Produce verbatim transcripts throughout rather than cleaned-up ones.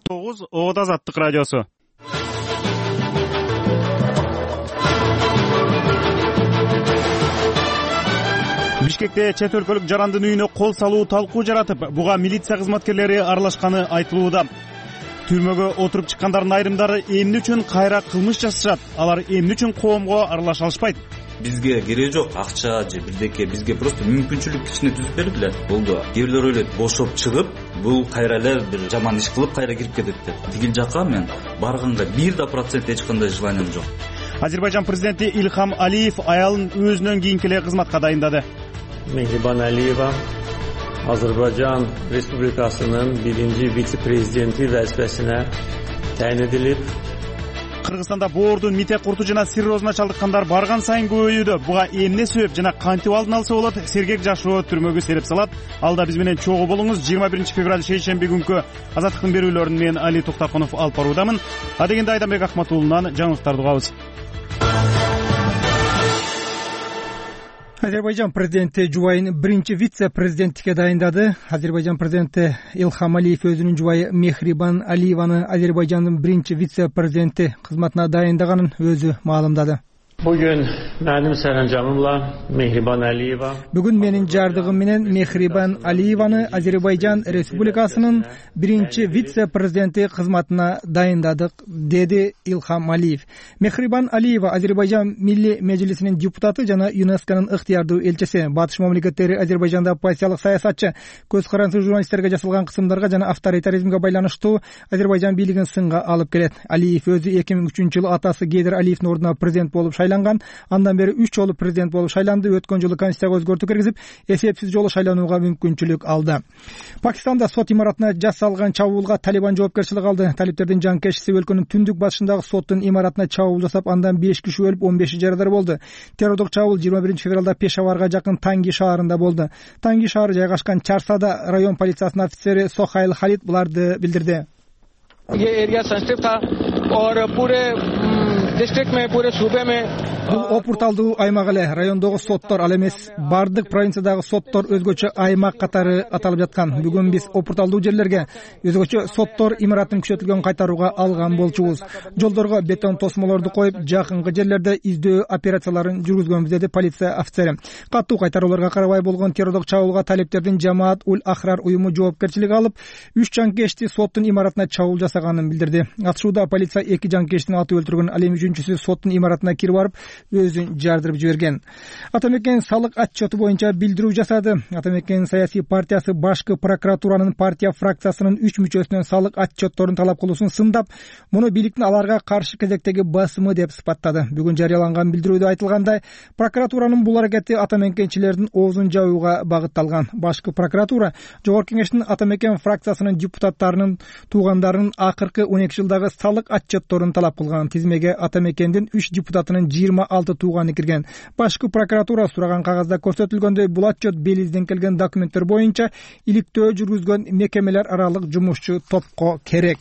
тогуз Оот Азаттык радиосу. Бишкекте чет өлкөлүк жарандын үйүнө кол салуу талкуу жаратып, буга милиция кызматкерлери аралашканы айтылууда. Түрмөгө отуруп чыккандардын айрымдары эмне үчүн кайра кылмыш жасашат? Алар эмне үчүн коомго аралаша алышпайт? Бизге кереги жок акча же бирдеке, бизге просто мүмкүнчүлүк кичине түзүп бериле. Болду. Кээ бирлер ойлойт, бошоп чыгып, бул кайра эле бир жаман иш кылып кайра кирип кетет деп. Тигил жакка мен барганга бир да процент эч кандай желанием жок. Азербайжан президенти Илхам Алиев аялын өзүнөн кийинки эле кызматка дайындады. Mehriban Aliyeva Azerbaycan Respublikasının birinci vitse-prezidenti vəzifəsinə təyin edilib. Кыргызстанда боордун митек курту жана циррозуна чалдыккандар барган сайын көбөйүүдө. Буга эмне себеп жана кантип алдын алса болот? Сергек Жашоо түрмөгө сереп салат. Алда биз менен чогуу болуңуз. жыйырма биринчи февраль шейшемби күнкү Азаттыктын берүүлөрүн мен Али Токтаркунов алып баруудамын. Адегенде Айданбек Акматуулунан жаңылыктарды угабыз. Азербайжан президенти жубайын биринчи вице-президенттикке дайындады. Азербайжан президенти Илхам Алиев өзүнүн жубайы Мехрибан Алиеваны Азербайжандын биринчи вице-президенти кызматына дайындаганын өзү маалымдады. Bugün benim sərəncamımla Mehriban Aliyeva Бүгүн менин жардыгым менен Мехрибан Алиеваны Азербайжан Республикасынын биринчи вице-президенти кызматына дайындадык, деди Илхам Алиев. Мехрибан Алиева Азербайжан Милли Мejlisинин депутаты жана ЮНЕСКОнун ыктыярдуу элчиси. Батыш мамлекеттери Азербайжанда партиялык саясатчы, көз карансыз журналисттерге жасалган кысымдарга жана авторитаризмге байланыштуу Азербайжан бийлигин сынга алып келет. Алиев өзү эки миң үчүнчү жылы атасы Гейдер Алиевдин ордуна президент болуп шайланган. Андан бери үч жолу президент болуп шайланды. Өткөн жылы конституцияга өзгөртүү киргизип, эсепсиз жолу шайланууга мүмкүнчүлүк алды. Пакистанда сот имаратына жасалган чабуулга Талибан жоопкерчилик алды. Талиптердин жанкечиси өлкөнүн түндүк батышындагы соттун имаратына чабуул жасап, андан беш киши өлүп, он беши жарадар болду. Террордук чабуул жыйырма биринчи февралда Пешаварга жакын Танги шаарында болду. Танги шаары жайгашкан Чарсада район полициясынын офицери Сохайл Халид буларды билдирди. Бул опурталдуу аймак эле, райондогу соттор ал эмес, бардык провинциядагы соттор өзгөчө аймак катары аталып жаткан. Бүгүн биз опурталдуу жерлерге өзгөчө соттор имаратын күчөтүлгөн кайтарууга алган болчубуз. Жолдорго бетон тосмолорду коюп, жакынкы жерлерде издөө операцияларын жүргүзгөнбүз, деди полиция офицери. Каттуу кайтарууларга карабай болгон террордук чабуулга талиптердин Жамаат Уль Ахрар уюму жоопкерчилик алып, үч жанкечти соттун имаратына чабуул жасаганын билдирди. Атышууда полиция эки жанкечтин аты өлтүргөн, ал эми үчүнчүсү соттун имаратына кирип барып, өзүн жардырып жиберген. Атамекен салык отчету боюнча билдирүү жасады. Атамекен саясий партиясы башкы прокуратуранын партия фракциясынын үч мүчөсүнөн салык отчетторун талап кылуусун сындап, муну бийликтин аларга каршы кезектеги басымы деп сыпаттады. Бүгүн жарыяланган билдирүүдө айтылгандай, прокуратуранын бул аракети атамекенчилердин оозун жабууга багытталган. Башкы прокуратура Жогорку Кеңештин атамекен фракциясынын депутаттарынын туугандарынын акыркы он эки жылдагы салык отчетторун талап кылган. Тизмеге атамекендин үч депутатынын жыйырма алты тууганы кирген. Башкы прокуратура сураган кагазда көрсөтүлгөндөй, бул отчет белизден келген документтер боюнча иликтөө жүргүзгөн мекемелер аралык жумушчу топко керек.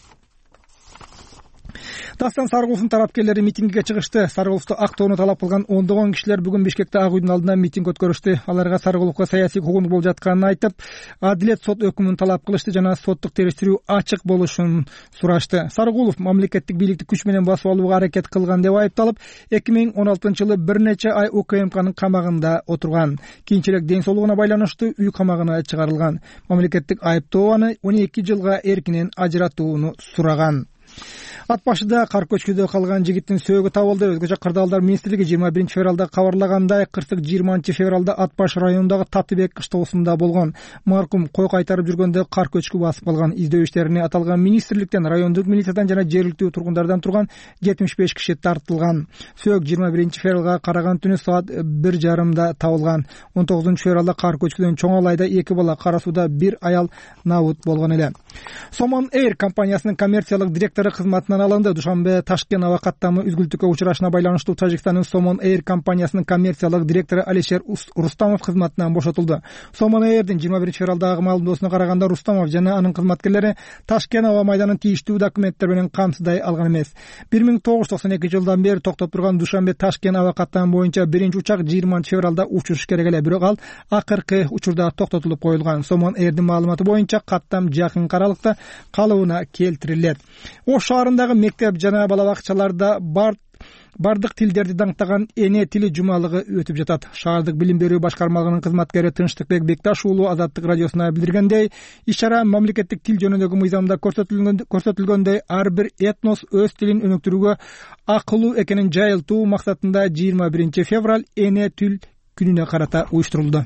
Дастан Сарыгуловдун тарапкерлери митингге чыгышты. Сарыгуловду актоону талап кылган ондогон кишилер бүгүн Бишкекте Ак үйдүн алдында митинг өткөрүштү. Аларга Сарыгуловго саясий хукук болуп жатканын айтып, адилет сот өкүмүн талап кылышты жана соттук териштирүү ачык болушун сурашты. Сарыгулов мамлекеттик бийликти күч менен басып алууга аракет кылган деп айыпталып, эки миң он алтынчы жылы бир нече ай УКМКнын камагында отурган. Кийинчерээк ден соолугуна байланыштуу үй камагына чыгарылган. Мамлекеттик айыптоо аны он эки жылга эркинен ажыратууну сураган. Ат башыда кар көчкүдө калган жигиттин сөөгү табылды. Өзгөчө кырдаалдар министрлиги жыйырма биринчи февралда кабарлагандай, кырсык жыйырманчы февралда Ат баш районундагы Татыбек кыштоосунда болгон. Маркум кой кайтарып жүргөндө кар көчкү басып калган. Издөө иштерине аталган министрликтен, райондук милициядан жана жергиликтүү тургундардан турган жетимиш беш киши тартылган. Сөөк жыйырма биринчи февралга караган түнү саат бир жарымда табылган. он тогузунчу февралда кар көчкүдөн Чоң Алайда эки бала, Кара сууда бир аял набут болгон эле. Сомон Эйр компаниясынын коммерциялык директору кызматына кызматынан алынды. Душанбе Ташкент аба каттамы үзгүлтүккө учурашына байланыштуу Тажикстандын Somon Air компаниясынын коммерциялык директору Алишер Рустамов кызматынан бошотулду. Somon Air'дин жыйырма биринчи февралдагы маалымдоосуна караганда Рустамов жана анын кызматкерлери Ташкент аба майданын тийиштүү документтер менен камсыздай алган эмес. бир миң тогуз жүз токсон экинчи жылдан бери токтоп турган Душанбе Ташкент аба каттамы боюнча биринчи учак жыйырманчы февралда учуш керек эле, бирок ал акыркы учурда токтотулуп коюлган. Somon Air'дин маалыматы боюнча каттам жакын аралыкта калыбына келтирилет. Ош шаарындагы мектеп жана бала бакчаларда бар бардык тилдерди даңктаган эне тили жумалыгы өтүп жатат. Шаардык билим берүү башкармалыгынын кызматкери Тынчтыкбек Бекташ уулу Азаттык радиосуна билдиргендей, иш-чара мамлекеттик тил жөнүндөгү мыйзамда көрсөтүлгөндөй ар бир этнос өз тилин өнүктүрүүгө акылуу экенин жайылтуу максатында жыйырма биринчи февраль эне тил күнүнө карата уюштурулду.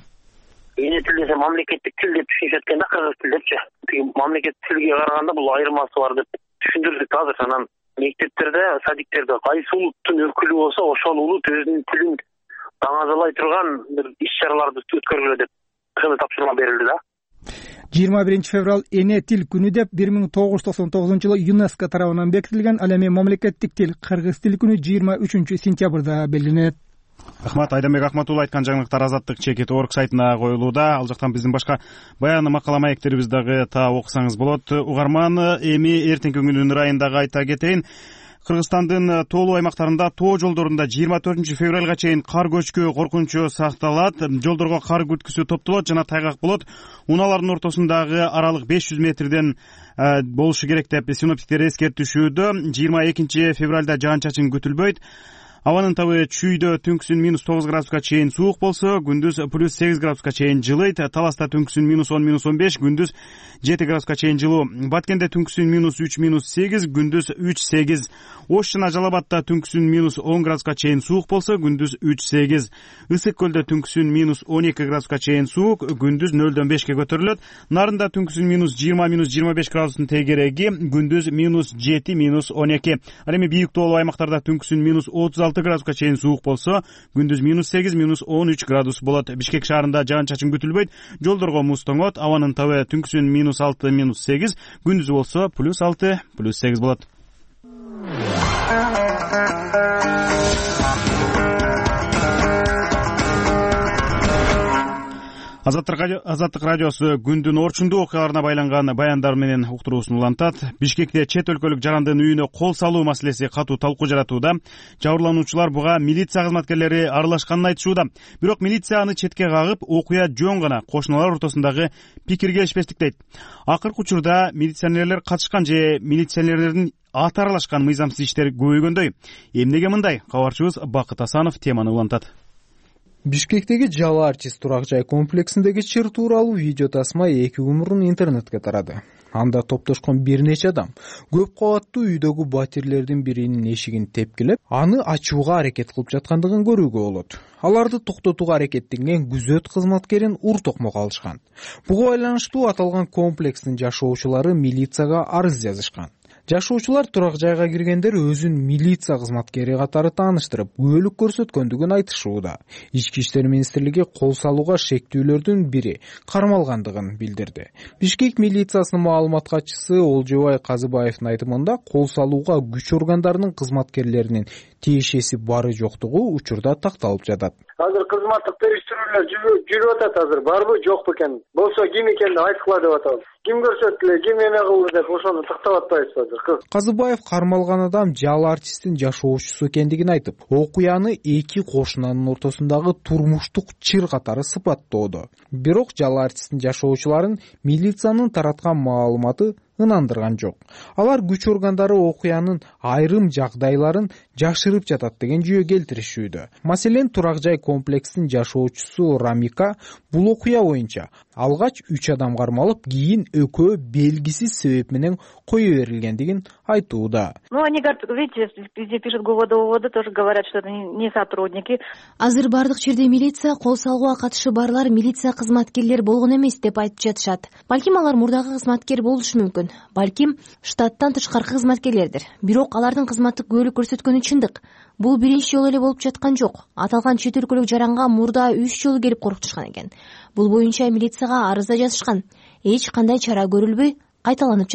Эне тил десе мамлекеттик тил деп түшүнүшөт экен да, кыргыз тил депчи. Мамлекеттик тилге караганда бул айырмасы бар деп түшүндүрдүк азыр. Анан мектептерде, садиктерде кайсы улуттун өкүлү болсо, ошол улут өзүнүн тилин даңазалай турган бир иш-чараларды өткөргүлө деп тапшырма берилди да. жыйырма биринчи февраль эне тил күнү деп бир миң тогуз жүз токсон тогузунчу жылы ЮНЕСКО тарабынан бекитилген. Ал эми мамлекеттик тил кыргыз тили күнү жыйырма үчүнчү сентябрда белгиленет. Рахмат, Айдамбек Ахматулла айткан жаңылыктар Азаттык чекит точка орг сайтына коюлууда. Ал жактан биздин башка баян макала маектерибиз дагы та окусаңыз болот. Угарман, эми эртеңки күнүнүн ырайындагы айта кетейин. Кыргызстандын тоолуу аймактарында тоо жолдорунда жыйырма төртүнчү февралга чейин кар көчкү коркунучу сакталат. Жолдорго кар күткүсү топтолот жана тайгак болот. Унаалардын ортосундагы аралык беш жүз метрден болушу керек деп синоптиктер эскертишүүдө. жыйырма экинчи февралда жаан-чачын күтүлбөйт. Абанын табы чүйдө түнкүсүн минус тогуз градуска чейин суук болсо, күндүз плюс сегиз градуска чейин жылыйт. Таласта түнкүсүн минус он минус он беш, күндүз жети градуска чейин жылуу. Баткенде түнкүсүн минус үч минус сегиз, күндүз үч сегиз. Ош жана Жалал Абадта түнкүсүн минус он градуска чейин суук болсо, күндүз үч сегиз. Ысык көлдө түнкүсүн минус он эки градуска чейин суук, күндүз нөлдөн бешке көтөрүлөт. Нарында түнкүсүн минус жыйырма минус жыйырма беш градустун тегереги, күндүз минус жети минус он эки. Ал эми бийик тоолуу аймактарда түнкүсүн минус отуз алты градуска чейин суук болсо, күндүз минус сегиз минус он үч градус болот. Бишкек шаарында жаан-чачын күтүлбөйт. Жолдорго муз тоңот. Абанын табы түнкүсүн минус алты минус сегиз, күндүз болсо плюс алты плюс сегиз болот. Азаттык радиосу күндүн орчундуу окуяларына байланган баяндар менен уктуруусун улантат. Бишкекте чет өлкөлүк жарандын үйүнө кол салуу маселеси катуу талкуу жаратууда. Жабырлануучулар буга милиция кызматкерлери аралашканын айтышууда. Бирок милиция аны четке кагып, окуя жөн гана кошуналар ортосундагы пикир келишпестик дейт. Акыркы учурда милиционерлер катышкан же милиционерлердин аты аралашкан мыйзамсыз иштер көбөйгөндөй. Эмнеге мындай? Кабарчыбыз Бакыт Асанов теманы улантат. Бишкектеги Жалал Артис турак жай комплексиндеги чыр тууралуу видео тасма эки күн мурун интернетке тарады. Анда топтошкон бир нече адам көп кабаттуу үйдөгү батирлердин биринин эшигин тепкилеп, аны ачууга аракет кылып жаткандыгын көрүүгө болот. Аларды токтотууга аракеттенген күзөт кызматкерин ур токмок алышкан. Буга байланыштуу аталган комплекстин жашоочулары милицияга арыз жазышкан. Жашоочулар турак жайга киргендер өзүн милиция кызматкери катары тааныштырып, күбөлүк көрсөткөндүгүн айтышууда. Ички иштер министрлиги кол салууга шектүүлөрдүн бири кармалгандыгын билдирди. Бишкек милициясынын маалымат катчысы Олжобай Казыбаевдин айтымында, кол салууга күч органдарынын кызматкерлеринин тиешеси бары жоктугу учурда такталып жатат. Азыр кызматтык териштирүүлөр жүрүп атат, азыр барбы жокпу экен. Болсо ким экенин айткыла деп атабыз. Ким көрсөттүлө, ким эме кылды деп ошону тактап атпайбызбы азыр? Казыбаев кармалган адам Жалал Артистин жашоочусу экендигин айтып, окуяны эки кошунанын ортосундагы турмуштук чыр катары сыпаттоодо. Бирок Жалал Артистин жашоочуларын милициянын тараткан маалыматы ынандырган жок. Алар күч органдары окуянын айрым жагдайларын жашырып жатат деген жүйө келтиришүүдө. Маселен, турак жай комплексинин жашоочусу Рамика бул окуя боюнча алгач үч адам кармалып, кийин экөө белгисиз себеп менен кое берилгендигин айтууда. Ну, они говорят, видите, везде пишут ГУВД, тоже говорят, что это не сотрудники. Азыр бардык жерде милиция кол салууга катышы барлар милиция кызматкерлер болгон эмес деп айтып жатышат. Балким алар мурдагы кызматкер болушу мүмкүн. Балким штаттан тышкаркы кызматкерлердир. Бирок алардын кызматтык күбөлүк көрсөткөнү чындык. Бул биринчи жолу эле болуп жаткан жок. Аталган чет өлкөлүк жаранга мурда үч жолу келип коркутушкан экен. Бул боюнча милицияга арыз да жазышкан. Эч кандай чара көрүлбөй кайталанып жатат.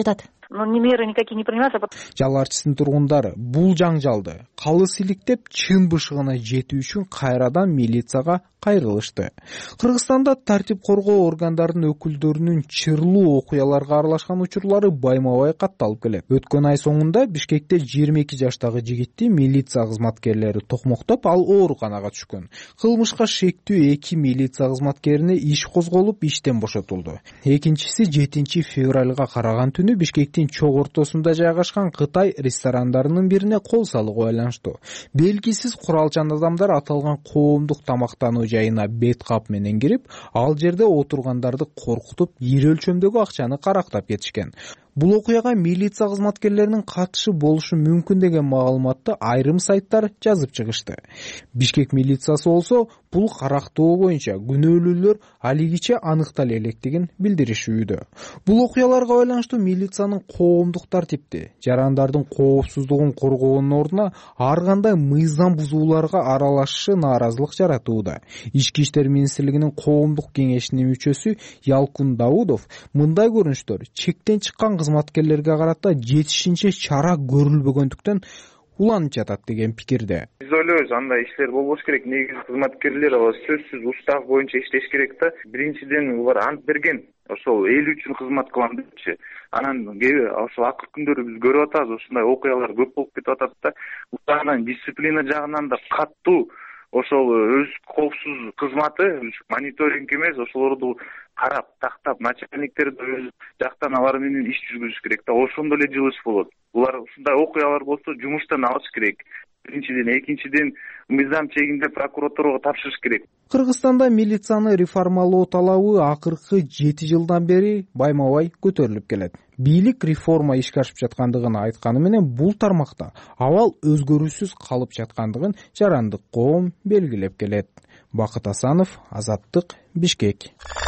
но меры никакие не принимаются. Жалал Арчистин тургундары бул жаңжалды калыс иликтеп чын бышыгына жетүү үчүн кайрадан милицияга кайрылышты. Кыргызстанда тартип коргоо органдарынын өкүлдөрүнүн чырлуу окуяларга аралашкан учурлары байма-бай катталып келет. Өткөн ай соңунда Бишкекте жыйырма эки жаштагы жигитти милиция кызматкерлери токмоктоп, ал ооруканага түшкөн. Кылмышка шектүү эки милиция кызматкерине иш козголуп, иштен бошотулду. Экинчиси жетинчи февралга караган түнү Бишкектин чок ортосунда жайгашкан Кытай ресторандарынын бирине кол салууга байланыштуу. Белгисиз куралчан адамдар аталган коомдук тамактануу жайына бет кап менен кирип, ал жерде отургандарды коркутуп, ири өлчөмдөгү акчаны карактап кетишкен. Бул окуяга милиция кызматкерлеринин катышы болушу мүмкүн деген маалыматты айрым сайттар жазып чыгышты. Бишкек милициясы болсо бул карактоо боюнча күнөөлүүлөр алигиче аныктала электигин билдиришүүдө. Бул окуяларга байланыштуу милициянын коомдук тартипти, жарандардын коопсуздугун коргоонун ордуна ар кандай мыйзам бузууларга аралашышы нааразылык жаратууда. Ички иштер министрлигинин коомдук кеңешинин мүчөсү Ялкун Даудов мындай көрүнүштөр чектен чыккан кызматкерлерге карата жетишинче чара көрүлбөгөндүктөн уланып жатат деген пикирде. Биз ойлойбуз, андай иштер болбош керек. Негизи кызматкерлер сөзсүз устав боюнча иштеш керек да. Биринчиден булар ант берген. Ошол эл үчүн кызмат кылам депчи. Анан ошол акыркы күндөрү биз көрүп атабыз, ушундай окуялар көп болуп кетип атат да. Бул дисциплина жагынан да каттуу ошол өз коопсуз кызматы мониторинг эмес, ошолорду карап, тактап, начальниктерди өз жактан алар менен иш жүргүзүш керек да. Ошондо эле жылыш болот. Булар ушундай окуялар болсо жумуштан алыш керек. Биринчиден, экинчиден мыйзам чегинде прокуратурага тапшырыш керек. Кыргызстанда милицияны реформалоо талабы акыркы жети жылдан бери байма-бай көтөрүлүп келет. Бийлик реформа ишке ашып жаткандыгын айтканы менен бул тармакта абал өзгөрүүсүз калып жаткандыгын жарандык коом белгилеп келет. Бакыт Асанов, Азаттык, Бишкек.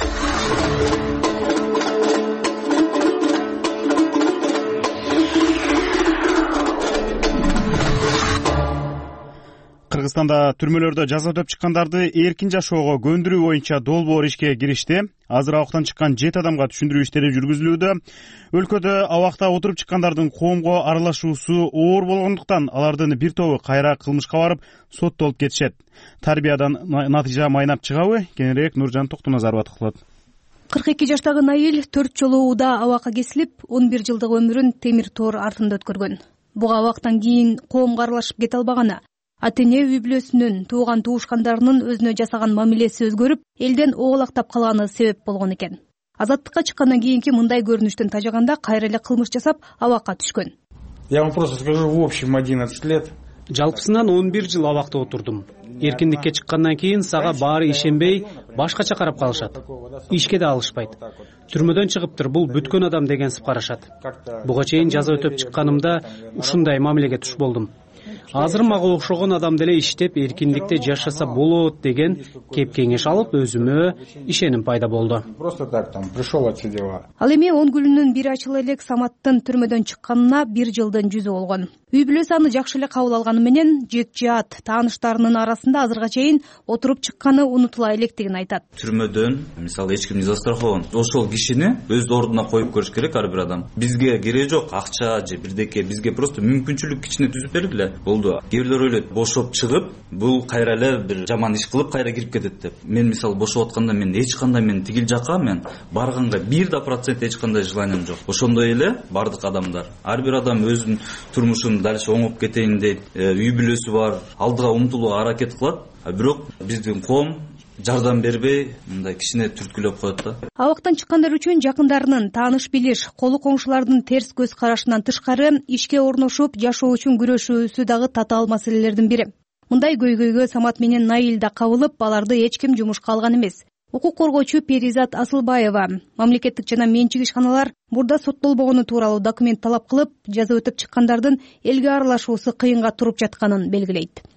Кыргызстанда түрмөлөрдө жаза өтөп чыккандарды эркин жашоого көндүрүү боюнча долбоор ишке киришти. Азыр абактан чыккан жети адамга түшүндүрүү иштери жүргүзүлүүдө. Өлкөдө абакта отуруп чыккандардын коомго аралашуусу оор болгондуктан алардын бир тобу кайра кылмышка барып соттолуп кетишет. Тарбиядан натыйжа майнап чыгабы? Кененирээк Нуржан Токтуназарова аткылат. кырк эки жаштагы Наил төрт жолу ууда абакка кесилип, он бир жылдык өмүрүн темир тоор артында өткөргөн. Буга абактан кийин коомго аралашып кете албаганы, ата-эне үй бүлөсүнүн, тууган туушкандарынын өзүнө жасаган мамилеси өзгөрүп, элден оголактап калганы себеп болгон экен. Азаттыкка чыккандан кийинки мындай көрүнүштөн тажаганда кайра эле кылмыш жасап, абакка түшкөн. Я вам просто скажу, в общем одиннадцать лет. Жалпысынан он бир жыл абакта отурдум. Эркиндикке чыккандан кийин сага баары ишенбей, башкача карап калышат. Ишке да алышпайт. Түрмөдөн чыгыптыр, бул бүткөн адам дегенсип карашат. Буга чейин жаза өтөп чыкканымда ушундай мамилеге туш болдум. Азыр мага окшогон адам деле иштеп, эркиндикте жашаса болот деген кеп кеңеш алып, өзүмө ишеним пайда болду. Просто так там пришел отсидела. Ал эми он күнүнөн бири ачыла элек Саматтын түрмөдөн чыкканына бир жылдын жүзү болгон. Үй бүлөсү аны жакшы эле кабыл алганы менен жек жаат тааныштарынын арасында азырга чейин отуруп чыкканы унутула электигин айтат. Түрмөдөн мисалы эч ким не застрахован. Ошол кишини өз ордуна коюп көрүш керек ар бир адам. Бизге кереги жок акча же бирдеке, бизге просто мүмкүнчүлүк кичине түзүп бергиле. Болду. Кээ бирлер ойлойт, бошоп чыгып, бул кайра эле бир жаман иш кылып кайра кирип кетет деп. Мен мисалы бошоп атканда мен эч кандай мен тигил жакка мен барганга бир да процент эч кандай желанием жок. Ошондой эле бардык адамдар. Ар бир адам өзүнүн турмушун дальше оңоп кетейин дейт, үй бүлөсү бар, алдыга умтулууга аракет кылат. Бирок биздин коом жардам бербей, мындай кичине түрткүлөп коет да. Абактан чыккандар үчүн жакындарынын тааныш билиш, колу коңшулардын терс көз карашынан тышкары ишке орношуп жашоо үчүн күрөшүүсү дагы татаал маселелердин бири. Мындай көйгөйгө Самат менен Наил да кабылып, аларды эч ким жумушка алган эмес. Укук коргоочу Перизат Асылбаева мамлекеттик жана менчик ишканалар мурда соттолбогону тууралуу документ талап кылып, жаза өтөп чыккандардын элге аралашуусу кыйынга туруп жатканын белгилейт.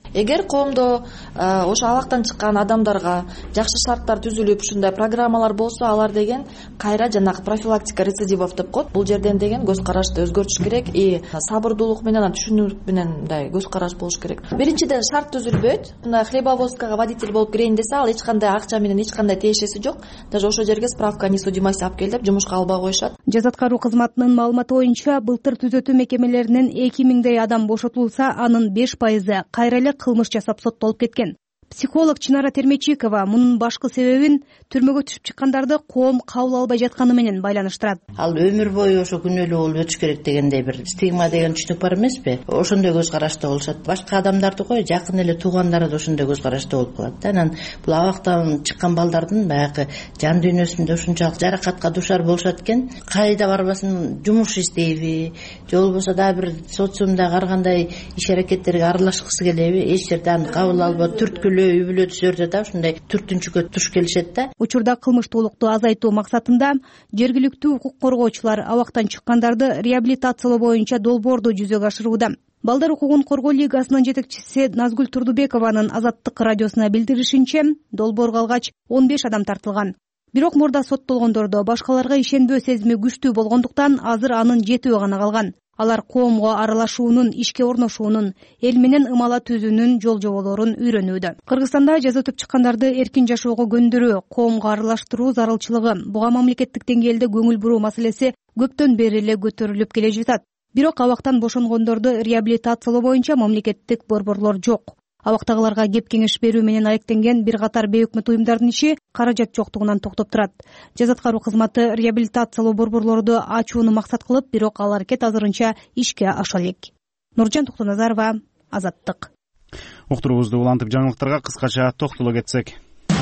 эгер коомдо ошо абактан чыккан адамдарга жакшы шарттар түзүлүп ушундай программалар болсо, алар деген кайра жанагы профилактика рецидивов деп коет. Бул жерден деген көз карашты өзгөртүш керек и сабырдуулук менен, түшүнүк менен мындай көз караш болуш керек. Биринчиден шарт түзүлбөйт. Мына хлебовозкага водитель болуп кирейин десе, ал эч кандай акча менен эч кандай тиешеси жок. Даже ошол жерге справка о несудимости алып кел деп жумушка албай коюшат. Жаза аткаруу кызматынын маалыматы боюнча, былтыр түзөтүү мекемелеринен эки миңдей адам бошотулса, анын беш пайызы кайра эле кылмыш жасап соттолуп кеткен. Психолог Чынара Термечикова мунун башкы себебин түрмөгө түшүп чыккандарды коом кабыл албай жатканы менен байланыштырат. Ал өмүр бою ошо күнөөлүү болуп өтүш керек дегендей бир стигма деген түшүнүк бар эмеспи? Ошондой көз карашта болушат. Башка адамдарды кой, жакын эле туугандары да ошондой көз карашта болуп калат да. Анан бул абактан чыккан балдардын баягы жан дүйнөсүндө ушунчалык жаракатка дуушар болушат экен. Кайда барбасын, жумуш издейби, же болбосо дагы бир социумдагы ар кандай иш аракеттерге аралашкысы келеби, эч жерде аны кабыл албай түрткүлөө үй бүлө түзөрдө да ушундай түртүнчүккө туш келишет да. Учурда кылмыштуулукту азайтуу максатында жергиликтүү укук коргоочулар абактан чыккандарды реабилитациялоо боюнча долбоорду жүзөгө ашырууда. Балдар укугун коргоо лигасынын жетекчиси Назгүл Турдубекованын Азаттык радиосуна билдиришинче, долбоорго алгач он беш адам тартылган. Бирок мурда соттолгондордо башкаларга ишенбөө сезими күчтүү болгондуктан азыр анын жетөө гана калган. Алар коомго аралашуунун, ишке орношуунун, эл менен ымала түзүүнүн жол жоболорун үйрөнүүдө. Кыргызстанда жаза өтүп чыккандарды эркин жашоого көндүрүү, коомго аралаштыруу зарылчылыгы, буга мамлекеттик деңгээлде көңүл буруу маселеси көптөн бери эле көтөрүлүп келе жатат. Бирок абактан бошонгондорду реабилитациялоо боюнча мамлекеттик борборлор жок. Абактагыларга кеп кеңеш берүү менен алектенген бир катар бейөкмөт уюмдардын иши каражат жоктугунан токтоп турат. Жаза аткаруу кызматы реабилитациялоо борборлорду ачууну максат кылып, бирок ал аракет азырынча ишке аша элек. Нуржан Токтоназарова, Азаттык. Уктуруубузду улантып жаңылыктарга кыскача токтоло кетсек.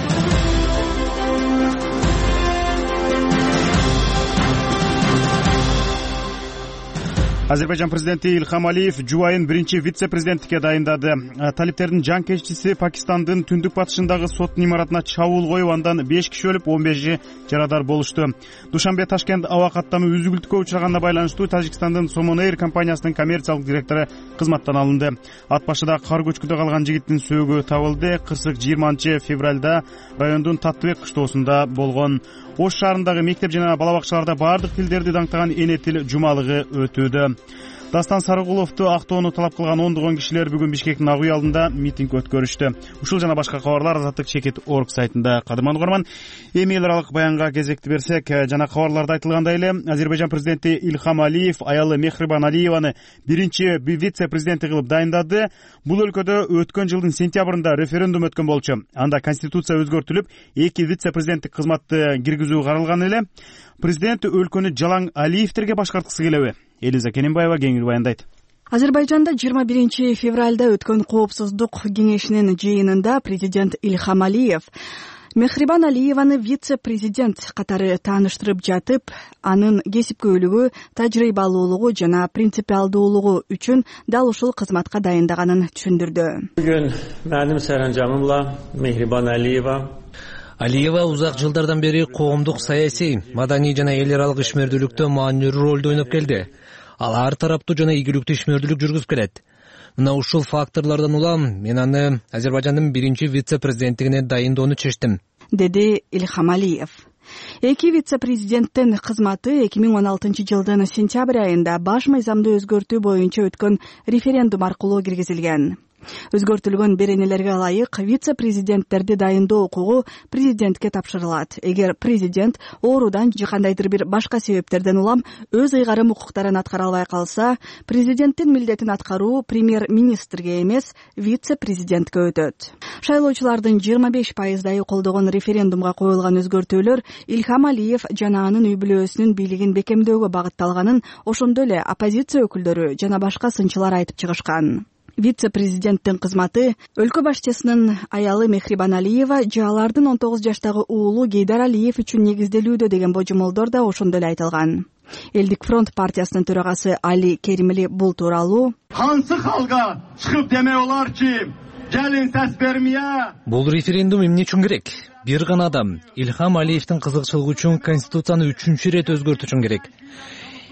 Азербайжан президенти Ильхам Алиев жубайын биринчи вице-президенттикке дайындады. Талиптердин жанкеччиси Пакистандын түндүк батышындагы сот имаратына чабуул коюп, андан беш киши өлүп, он беши жарадар болушту. Душанбе Ташкент аба каттамы үзүлтүүгө учраганына байланыштуу Тажикстандын Somon Air компаниясынын коммерциялык директору кызматтан алынды. Ат башыда кар көчкүдө калган жигиттин сөөгү табылды. Кырсык жыйырманчы февралда райондун Таттыбек кыштоосунда болгон. Ош шаарындагы мектеп жана бала бакчаларда баардык тилдерди даңктаган эне тил жумалыгы өтүүдө. Дастан Сарыгуловду актоону талап кылган ондогон кишилер бүгүн Бишкектин ак үй алдында митинг өткөрүштү. Ушул жана башка кабарлар Азаттык чекит орг сайтында. Кадырман угарман, эми эл аралык баянга кезекти берсек, жана кабарларда айтылгандай эле Азербайжан президенти Ильхам Алиев аялы Мехрибан Алиеваны биринчи вице-президенти кылып дайындады. Бул өлкөдө өткөн жылдын сентябрында референдум өткөн болчу. Анда конституция өзгөртүлүп, эки вице-президенттик кызматты киргизүү каралган эле. Президент өлкөнү жалаң Алиевтерге башкарткысы келеби? Элиза Кененбаева кеңири баяндайт. Азербайжанда жыйырма биринчи февралда өткөн коопсуздук кеңешинин жыйынында президент Ильхам Алиев Мехрибан Алиеваны вице-президент катары тааныштырып жатып, анын кесипкөйлүгү, тажрыйбалуулугу жана принципиалдуулугу үчүн дал ушул кызматка дайындаганын түшүндүрдү. Бүгүн менин саранжамымла Мехрибан Алиева Алиева узак жылдардан бери коомдук, саясий, маданий жана эл аралык ишмердүүлүктө маанилүү ролду ойноп келди. Ал ар тараптуу жана ийгиликтүү ишмердүүлүк жүргүзүп келет. Мына ушул факторлордон улам мен аны Азербайжандын биринчи вице-президенттигине дайындоону чечтим, деди Ильхам Алиев. Эки вице-президенттин кызматы эки миң он алтынчы жылдын сентябрь айында баш мыйзамды өзгөртүү боюнча өткөн референдум аркылуу киргизилген. Өзгөртүлгөн беренелерге ылайык вице-президенттерди дайындоо укугу президентке тапшырылат. Эгер президент оорудан же кандайдыр бир башка себептерден улам өз ыйгарым укуктарын аткара албай калса, президенттин милдетин аткаруу премьер-министрге эмес, вице-президентке өтөт. Шайлоочулардын жыйырма беш пайыздайы колдогон референдумга коюлган өзгөртүүлөр Ильхам Алиев жана анын үй бүлөсүнүн бийлигин бекемдөөгө багытталганын ошондой эле оппозиция өкүлдөрү жана башка сынчылар айтып чыгышкан. Вице-президенттин кызматы өлкө башчысынын аялы Мехрибан Алиева же алардын он тогуз жаштагы уулу Гейдар Алиев үчүн негизделүүдө деген божомолдор да ошондой эле айтылган. Элдик фронт партиясынын төрагасы Али Керимли бул тууралуу кантсы калга чыгып деме болор ки, келин сес бермее. Бул референдум эмне үчүн керек? Бир гана адам Ильхам Алиевдин кызыкчылыгы үчүн конституцияны үчүнчү ирет өзгөртүү үчүн керек.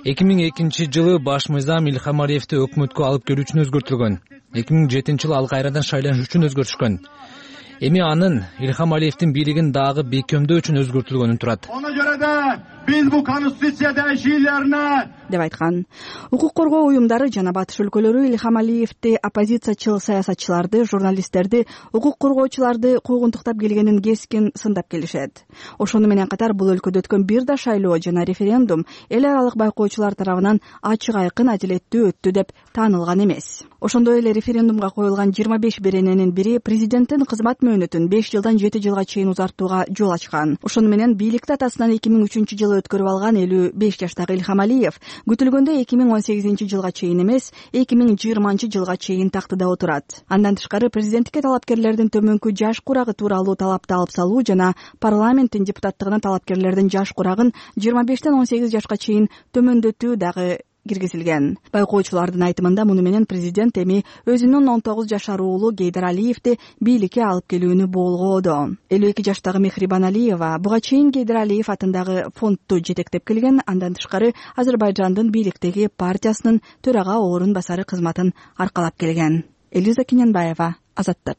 эки миң экинчи жылы баш мыйзам Илхам Алиевди өкмөткө алып келүү үчүн өзгөртүлгөн. эки миң жетинчи жылы ал кайрадан шайланыш үчүн өзгөртүшкөн. Эми анын Илхам Алиевдин бийлигин дагы бекемдөө үчүн өзгөртүлгөнү турат. Ona göre de biz bu konstitüsiya değişikliklerine деп айткан. Укук коргоо уюмдары жана батыш өлкөлөрү Илхам Алиевди, оппозициячыл саясатчыларды, журналисттерди, укук коргоочуларды куугунтуктап келгенин кескин сындап келишет. Ошону менен катар бул өлкөдө өткөн бир да шайлоо жана референдум эл аралык байкоочулар тарабынан ачык айкын адилеттүү өттү деп таанылган эмес. Ошондой эле референдумга коюлган жыйырма беш берененин бири президенттин кызмат мөөнөтүн беш жылдан жети жылга чейин узартууга жол ачкан. Ошону менен бийликти атасынан эки миң үчүнчү жылы өткөрүп алган элүү беш жаштагы Илхам Алиев күтүлгөндө эки миң он сегизинчи жылга чейин эмес, эки миң жыйырманчы жылга чейин тактыда отурат. Андан тышкары президенттикке талапкерлердин төмөнкү жаш курагы тууралуу талапты алып салуу жана парламенттин депутаттыгына талапкерлердин жаш курагын жыйырма бештен он сегиз жашка чейин төмөндөтүү дагы киргизилген. Байкоочулардын айтымында муну менен президент эми өзүнүн он тогуз жашар уулу Гейдар Алиевди бийликке алып келүүнү болгоодо. элүү эки жаштагы Мехрибан Алиева буга чейин Гейдар Алиев атындагы фондду жетектеп келген. Андан тышкары Азербайжандын бийликтеги партиясынын төрага орун басары кызматын аркалап келген. Элиза Киненбаева, Азаттык.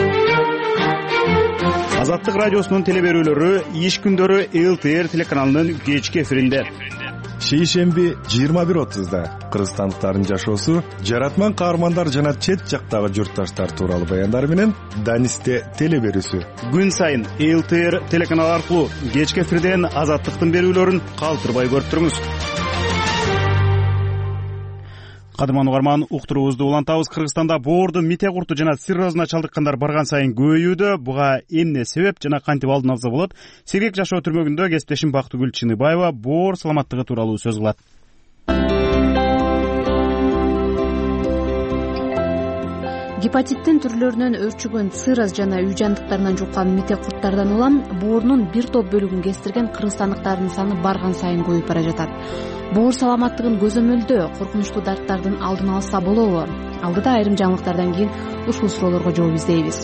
Азаттык радиосунун телеберүүлөрү иш күндөрү Эл Ти Эр телеканалынын кечки эфиринде. Шейшемби жыйырма бир отузда кыргызстандыктардын жашоосу, жаратман каармандар жана чет жактагы журтташтар тууралуу баяндар менен Данисте телеберүүсү. Күн сайын Эл Ти Эр телеканалы аркылуу кечки эфирден Азаттыктын берүүлөрүн калтырбай көрүп туруңуз. Кадыман угарман, уктуруубузду улантабыз. Кыргызстанда боордун мите курту жана циррозуна чалдыккандар барган сайын көбөйүүдө. Буга эмне себеп жана кантип алдын алса болот? Сергек жашоо түрмөгүндө кесиптешим Бактыгүл Чыныбаева боор саламаттыгы тууралуу сөз кылат. Гепатиттин түрлөрүнөн өрчүгөн цирроз жана үй жандыктарынан жуккан мите курттардан улам боорунун бир топ бөлүгүн кестирген кыргызстандыктардын саны барган сайын көбөйүп бара жатат. Боор саламаттыгын көзөмөлдөө, коркунучтуу дарттардын алдын алса болобу? Алдыда айрым жаңылыктардан кийин ушул суроолорго жооп издейбиз.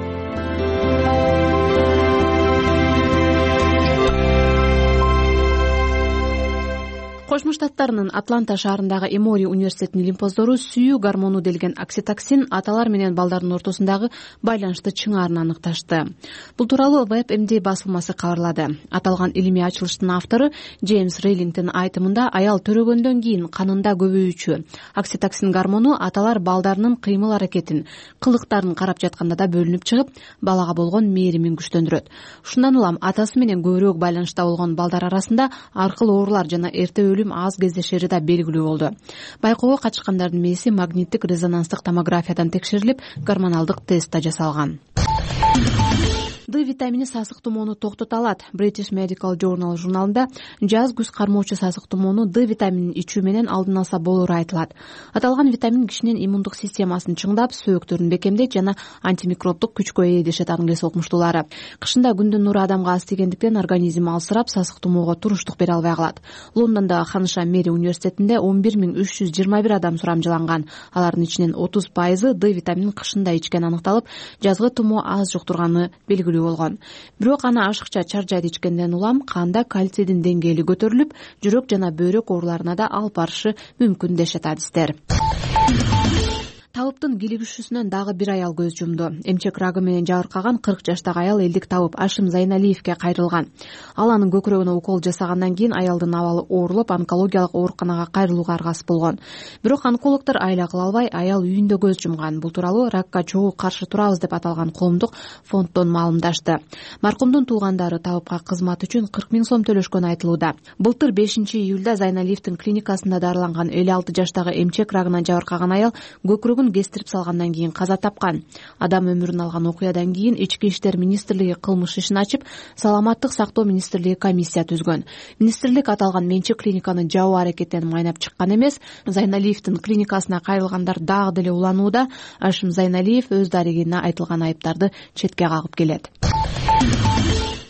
Кошмо Штаттарынын Атланта шаарындагы Эмори университетинин лимфоздору сүйүү гормону делген окситоксин аталар менен балдардын ортосундагы байланышты чыңаарын аныкташты. Бул тууралуу Веб эм ди басылмасы кабарлады. Аталган илимий ачылыштын автору Джеймс Рейлингдин айтымында аял төрөгөндөн кийин канында көбөйүүчү окситоксин гормону аталар балдарынын кыймыл аракетин, кылыктарын карап жатканда да бөлүнүп чыгып, балага болгон мээримин күчтөндүрөт. Ушундан улам атасы менен көбүрөөк байланышта болгон балдар арасында аркыл оорулар жана эрте өлүм аз кездешери да белгилүү болду. Байкоого катышкандардын мээси магниттик резонанстык томографиядан текшерилип, гормоналдык тест да жасалган. Д витамини сасык тумоону токтото алат. British Medical Journal журналында жаз күз кармоочу сасык тумоону Д витаминин ичүү менен алдын алса болору айтылат. Аталган витамин кишинин иммундук системасын чыңдап, сөөктөрүн бекемдейт жана антимикробдук күчкө ээ дешет англис окумуштуулары. Кышында күндүн нуру адамга аз тийгендиктен организм алсырап, сасык тумоого туруштук бере албай калат. Лондондогу Ханыша Мэри университетинде он бир миң үч жүз жыйырма бир адам сурамжыланган. Алардын ичинен отуз пайызы Д витаминин кышында ичкен аныкталып, жазгы тумоо аз жуктурганы белгилүү болгон. Бирок аны ашыкча чаржайда ичкенден улам канда кальцийдин деңгээли көтөрүлүп, жүрөк жана бөйрөк ооруларына да алып барышы мүмкүн дешет адистер. Табыптын килигишүүсүнөн дагы бир аял көз жумду. Эмчек рагы менен жабыркаган кырк жаштагы аял элдик табып Ашим Зайналиевке кайрылган. Ал анын көкүрөгүнө укол жасагандан кийин аялдын абалы оорулуп, онкологиялык ооруканага кайрылууга аргасыз болгон. Бирок онкологдор айла кыла албай, аял үйүндө көз жумган. Бул тууралуу ракка чогуу каршы турабыз деп аталган коомдук фонддон маалымдашты. Маркумдун туугандары табыпка кызмат үчүн кырк миң сом төлөшкөнү айтылууда. Былтыр бешинчи июлда Зайналиевдин клиникасында дарыланган элүү алты жаштагы эмчек рагынан жабыркаган аял көкүрөгүн кестирип салгандан кийин каза тапкан. Адам өмүрүн алган окуядан кийин Ички иштер министрлиги кылмыш ишин ачып, саламаттык сактоо министрлиги комиссия түзгөн. Министрлик аталган менчик клиниканы жабуу аракетин майнап чыккан эмес. Зайналиевдин клиникасына кайрылгандар дагы деле уланууда. Ашим Зайналиев өз дарегине айтылган айыптарды четке кагып келет.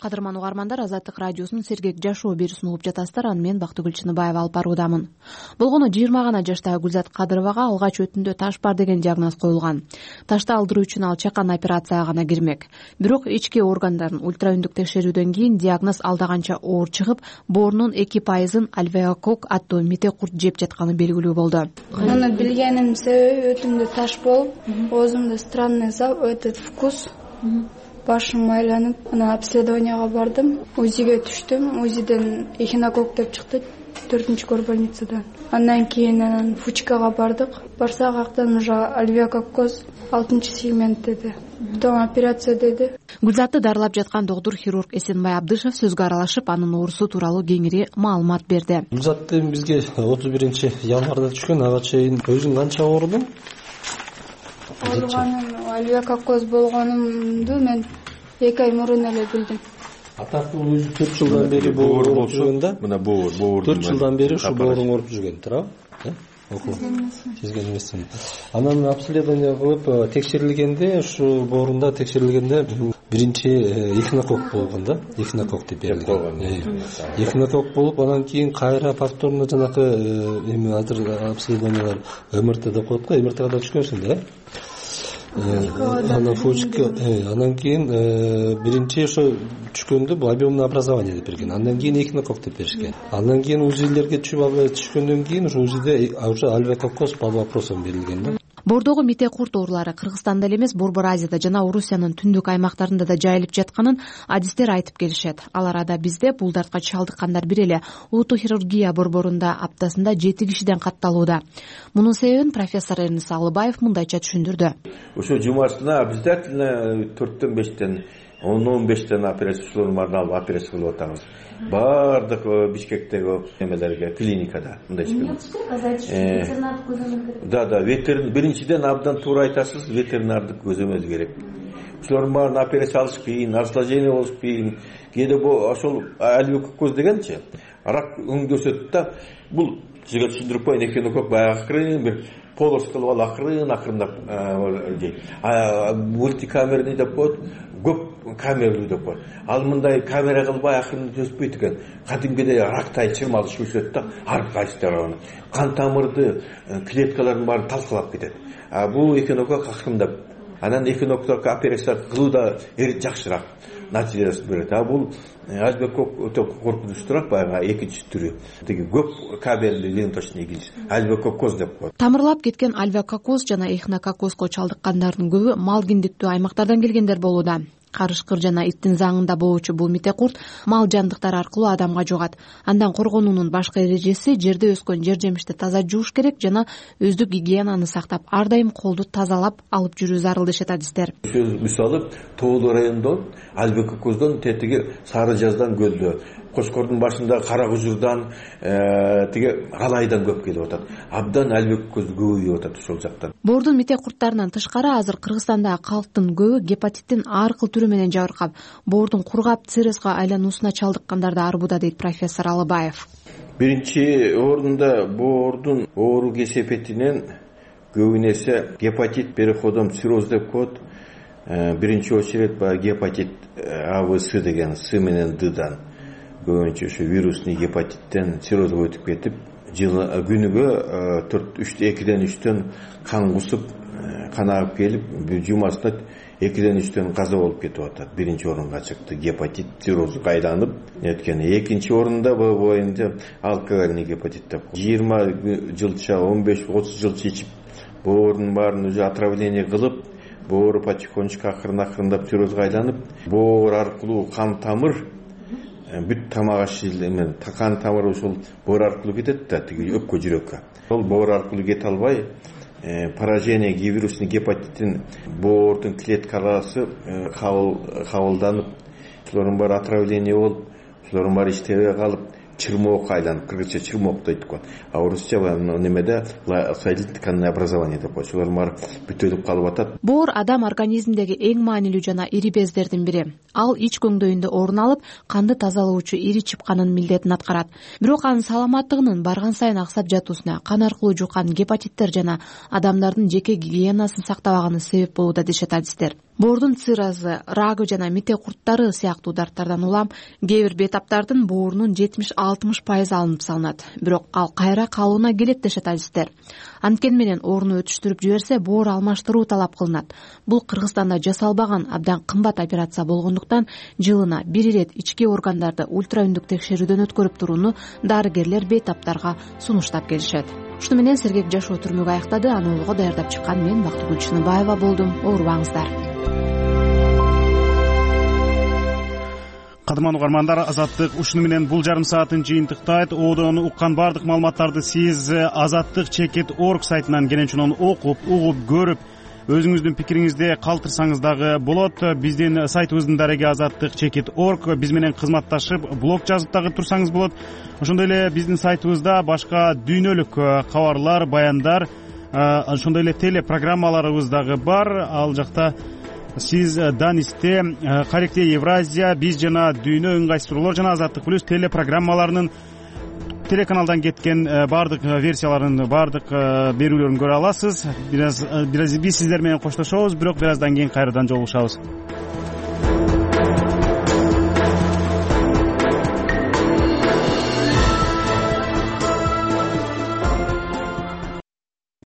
кадырман угармандар, Азаттык радиосунун сергек жашоо берүүсүн угуп жатасыздар. Аны мен Бактыгүл Чыныбаева алып баруудамын. Болгону жыйырма гана жаштагы Гүлзат Кадыровага алгач өтүндө таш бар деген диагноз коюлган. Ташты алдыруу үчүн ал чакан операцияга гана кирмек. Бирок ички органдарын ультраүндүк текшерүүдөн кийин диагноз алдаганча оор чыгып, боорунун эки пайызын альвеокок аттуу мите курт жеп жатканы белгилүү болду. Муну билгеним себеби өтүмдө таш болуп, оозумда странный этот вкус. Башым айланып, ана обследованияга бардым, УЗИге түштүм. УЗИден эхинокок деп чыкты, төртүнчү горбольницадан. Андан кийин анан фучкага бардык. Барсак актан уже альвеококкоз алтынчы сегмент деди. Потом операция деди. Гүлзатты дарылап жаткан доктур хирург Эсенбай Абдышев сөзгө аралашып, анын оорусу тууралуу кеңири маалымат берди. Гүлзатты бизге отуз биринчи январда түшкөн, ага чейин өзүң канча оорудуң? Ооруганым, альвеококкоз болгонумду мен эки ай мурун эле билдим. Атактуу өзү төрт жылдан бери боор ооруп жүргөн да? Мына боор, боор. төрт жылдан бери ушу бооруң ооруп жүргөн, туурабы? Сезген эмесмин. Анан обследование кылып текшерилгенде, ушу боорунда текшерилгенде биринчи эхинокок болгон да, эхинокок деп берилген. Эхинокок болуп, анан кийин кайра повторно жанакы эми азыр обследованиялар МРТ деп коет го, МРТга да түшкөнсүң да? Анан фучка, анан кийин биринчи ошо түшкөндө бул объемное образование деп берген. Андан кийин эхинокок деп беришкен. Андан кийин УЗИлерге түшкөндөн кийин ошо УЗИде уже альвеококкоз под вопросом берилген да. Боордогу мите курт оорулары Кыргызстанда эле эмес, Борбор Азияда жана Орусиянын түндүк аймактарында да жайылып жатканын адистер айтып келишет. Ал арада бизде бул дартка чалдыккандар бир эле улуттук хирургия борборунда аптасында жети кишиден катталууда. Мунун себебин профессор Эрнис Алыбаев мындайча түшүндүрдү. Ошо жумасына обязательно төрттөн бештен он он бештен операцияларын арналып операция кылып атабыз. Бардык Бишкектеги эмелерге, клиникада мындай ишке. Да, да, ветеринар биринчиден абдан туура айтасыз, ветеринардык көзөмөз керек. Ушулардын баарын операция алыш кыйын, осложнение болуш кыйын. Кээде бул ошол альвеококкоз дегенчи рак өңдө өсөт да, бул сизге түшүндүрүп коеюн, эхинокок баягы акырын бир полос кылып алып акырын акырындап дейт. Мультикамерный деп коет, көп камералуу деп коет. Ал мындай камера кылбай акырын өспөйт экен. Кадимкидей рактай чырмалыш өсөт да, ар кайсы тарабынан кан тамырды, клеткалардын баарын талкалап кетет. А бул эхинокок акырындап, анан эхинокок операция кылуу да жакшыраак натыйжасын берет. А бул альвеокок өтө коркунучтуураак, баягы экинчи түрү. Тиги көп кабелли ленточный гильз, альвеококкоз деп коет. Тамырлап кеткен альвеококкоз жана эхинококкозго чалдыккандардын көбү мал киндиктүү аймактардан келгендер болууда. Карышкыр жана иттин заңында болуучу бул мите курт мал жандыктар аркылуу адамга жугат. Андан коргонуунун башкы эрежеси жерде өскөн жер жемишти таза жууш керек жана өздүк гигиенаны сактап, ар дайым колду тазалап алып жүрүү зарыл дешет адистер. Мисалы, Тоолу районунда альвеококкоздон тетиги Сары Жаздан көлдө, Кошкордун башында Кара Кужурдан, тиги Алайдан көп келип атат. Абдан альвеококкоз көбөйүп атат ошол жактан. Боордун мите курттарынан тышкары азыр Кыргызстанда калктын көбү гепатиттин ар кыл түрү менен жабыркап, боордун кургап циррозго айлануусуна чалдыккандарды арбуда, дейт профессор Алыбаев. Биринчи орунда боордун оору кесепетинен көбүнесе гепатит переходом цирроз деп коет. Биринчи очередь баягы гепатит А В С деген С менен Ддан көбүнчө ошо вирусный гепатиттен циррозго өтүп кетип, күнүгө төрт экиден үчтөн кан кусуп, кан агып келип, жумасына экиден үчтөн каза болуп кетип атат. Биринчи орунга чыкты гепатит, циррозго айланып неткени. Экинчи орунда бул боюнча алкогольный гепатит деп. жыйырма жылча, он беш отуз жылча ичип, боордун баарын уже отравление кылып, боору потихонечку акырын-акырындап циррозго айланып, боор аркылуу кан тамыр бүт тамак ашылмен кан тамыры ушул боор аркылуу кетет да, тиги өпкө жүрөккө. Ол боор аркылуу кете албай, поражение вирусный гепатиттин боордун клеткалары кабылданып, ушулардын баары отравление болуп, ушулардын баары иштебей калып, чырмоок айланып, кыргызча чырмоок дейт го. А орусча немеде соединительное образование деп коет. Ушулар баары бүтөлүп калып атат. Боор адам организмдеги эң маанилүү жана ири бездердин бири. Ал ич көңдөйүндө орун алып, канды тазалоочу ири чыпканын милдетин аткарат. Бирок анын саламаттыгынын барган сайын аксап жатуусуна кан аркылуу жуккан гепатиттер жана адамдардын жеке гигиенасын сактабаганы себеп болууда, дешет адистер. боордун циррозу, рагы жана мите курттары сыяктуу дарттардан улам кээ бир бейтаптардын боорунун жетимиш алтымыш пайызы алынып салынат, бирок ал кайра калууна келет дешет адистер. Анткени менен орун өтүштүрүп жиберсе боор алмаштыруу талап кылынат. Бул Кыргызстанда жасалбаган абдан кымбат операция болгондуктан жылына бир ирет ички органдарды ультраүндүк текшерүүдөн өткөрүп турууну дарыгерлер бейтаптарга сунуштап келишет. Ушуну менен сергек жашоо түрмөгү аяктады. Аны улуга даярдап чыккан мен Бактыгүл Чыныбаева болдум. Оорубаңыздар. Кадырман угармандар, Азаттык ушуну менен бул жарым саатын жыйынтыктайт. Одон уккан бардык маалыматтарды сиз азаттык чекит орг сайтынан кенен окуп, угуп, көрүп, өзүңүздүн пикириңизди калтырсаңыз дагы болот. Биздин сайтыбыздын дареги азаттык чекит орг. Биз менен кызматташып, блог жазып дагы турсаңыз болот. Ошондой эле биздин сайтыбызда башка дүйнөлүк кабарлар, баяндар, ошондой эле телепрограммаларыбыз дагы бар. Ал жакта сиз Данисте, Каректе Евразия, биз жана дүйнө ыңгайсыздуулар жана Азаттык плюс телепрограммаларынын телеканалдан кеткен бардык версияларын, бардык берүүлөрүн көрө аласыз. Бираз биз сиздер менен коштошобуз, бирок бир аздан кийин кайрадан жолугушабыз.